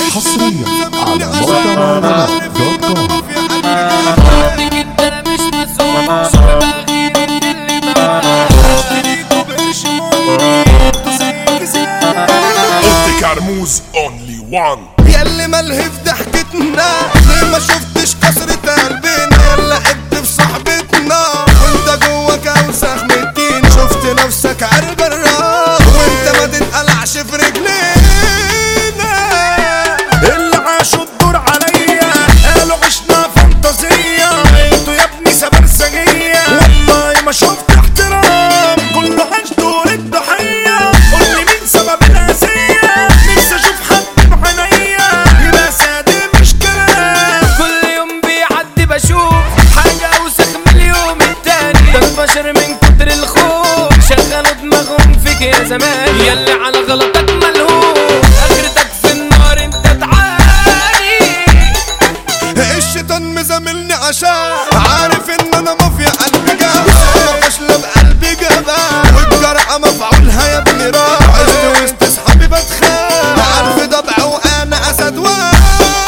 حصريا على موقع كرموز اونلي وان. ياللي ملهي في ضحكتنا ليه ما شفتش كسرة قلبنا؟ يلا عد في صحبتنا وانت جواك اوسخ من الدين. شفت نفسك عرب الراس وانت ما تتقلعش في رجلينا. اللي عاشوا الدور عليا قالوا عشنا فانتازية، انتوا يا ابني سبرسجية والله ما شفت احترام. كله عاش دور الضحية، قولي مين سبب الأذية؟ نفسي اشوف حد بعينيا يبقى صادق مش كلام. كل يوم بيعدي بشوف حاجة اوسخ من اليوم التاني. ده البشر من كتر الخوف شغلوا دماغهم فيك يا زمان. ياللي على غلطك ملهوف اخرتك في النار انت تعاني. الشيطان مزاملني عشان عارف ان انا مافيا قلبي جابا. انا فاشلة بقلبي جابا والجرأة مفعولها يا ابني راح. عشت وسط اصحابي بتخاف عارف ضبع وانا اسد واحد.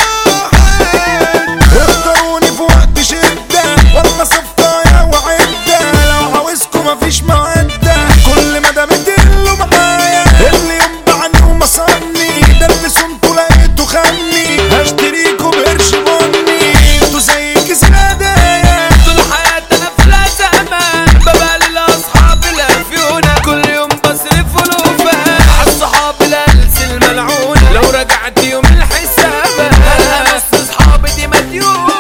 اختاروني في وقت شدة والله صفقايا وعدة، لو عاوزكم مفيش مودة كل ما دامت اللي معايا. اللي يوم بعني ومصني ده اللي صنته لقيته خني. هشتريكوا بقرش بني انتوا زي كيس الهدايا. طول حياتي انا في الازمة ببقى للاصحاب الافيونة. كل يوم بصرف ولوفة عالصحاب الهلس الملعونة. لو رجعت يوم الحسابة انا نص اصحابي دي مديونة.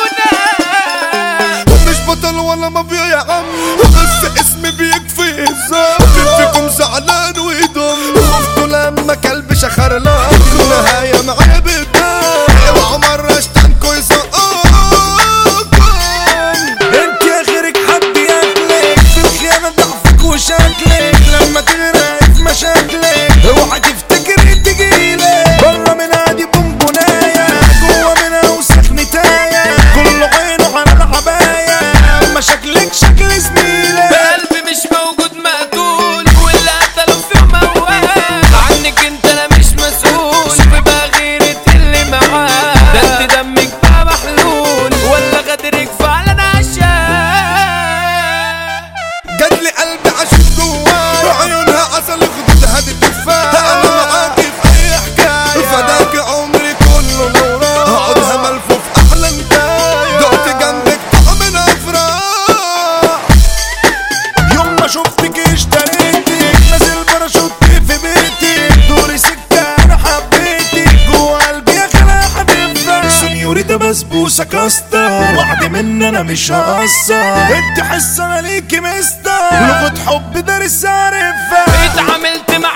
مش بطل ولا مافيا يا عم بس اسمي بيكفي الزام. فيكم زعلان ويضم خفتوا لما كلب شخر لا النهاية معايا بالدم. اوعوا مرة اشتنكوا يزقوكم. انت اخرك حد ياكلك في الخيانة ضعفك وشكلك. لما تغرق في مشاكلك اوعى تفتكري تجيلك. بره من هادي بونبوناية جوه من اوسخ نتاية. كله عينه على العباية اما شكلك شكل زميلك. بقلبي مش موجود مقتول واللي قتله في يوم موال. عنك انت انا مش مسؤول شوفي بقى غيرة اللي معاه. ده انت دمك بقى محلول ولا غدرك فعلا عشان. جاتلي قلبي عشان جواه عيونها عسل خدودها دي تفاح. انا معاكي في اي حكاية فداك عمري كله لو راح. هقعدها ملفوف احلى نتاية دقت جنبك طعم الافراح. يوم ما شفتك اشتريتك نازل باراشوت في بيتك. دوري سكة انا حبيتك جوه قلبي يا خلا حبيبتك. سنيوريتا بسبوسة كاستر وعد مني انا مش هقصر. انت حاسة انا ليكي مستر لغة حب دارس عارفها. اتعاملت مع